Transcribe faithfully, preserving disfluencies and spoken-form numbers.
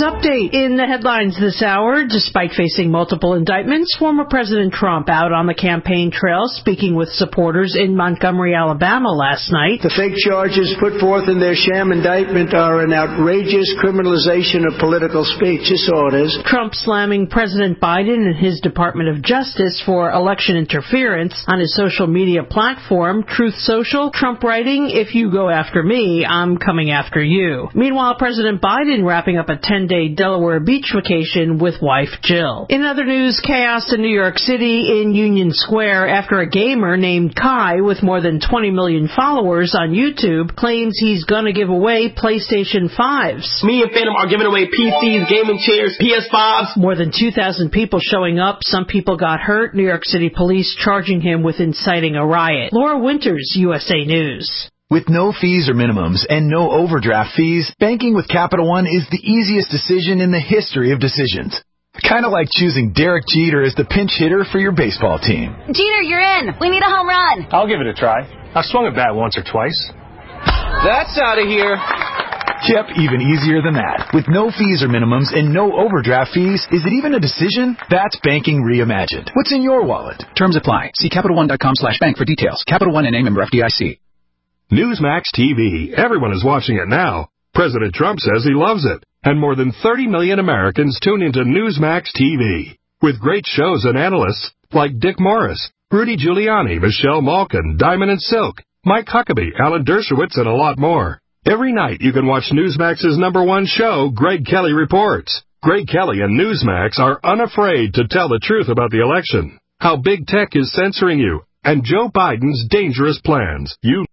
update. In the headlines this hour, despite facing multiple indictments, former President Trump out on the campaign trail speaking with supporters in Montgomery, Alabama last night. The fake charges put forth in their sham indictment are an outrageous criminalization of political speech. That's all it is. Trump slamming President Biden and his Department of Justice for election interference on his social media platform, Truth Social. Trump writing, "If you go after me, I'm coming after you." Meanwhile, President Biden wrapping up a ten-day Delaware beach vacation with wife Jill. In other news, chaos in New York City in Union Square after a gamer named Kai with more than twenty million followers on YouTube claims he's gonna give away PlayStation fives. Me and Phantom are giving away P Cs, gaming chairs, P S fives. More than two thousand people showing up. Some people got hurt. New York City police charging him with inciting a riot. Laura Winters, U S A News. With no fees or minimums and no overdraft fees, banking with Capital One is the easiest decision in the history of decisions. Kind of like choosing Derek Jeter as the pinch hitter for your baseball team. Jeter, you're in. We need a home run. I'll give it a try. I've swung a bat once or twice. That's out of here. Yep, even easier than that. With no fees or minimums and no overdraft fees, is it even a decision? That's banking reimagined. What's in your wallet? Terms apply. See Capital One dot com slash bank for details. Capital One and a member F D I C. Newsmax T V. Everyone is watching it now. President Trump says he loves it. And more than thirty million Americans tune into Newsmax T V. With great shows and analysts like Dick Morris, Rudy Giuliani, Michelle Malkin, Diamond and Silk, Mike Huckabee, Alan Dershowitz, and a lot more. Every night you can watch Newsmax's number one show, Greg Kelly Reports. Greg Kelly and Newsmax are unafraid to tell the truth about the election, how big tech is censoring you, and Joe Biden's dangerous plans. You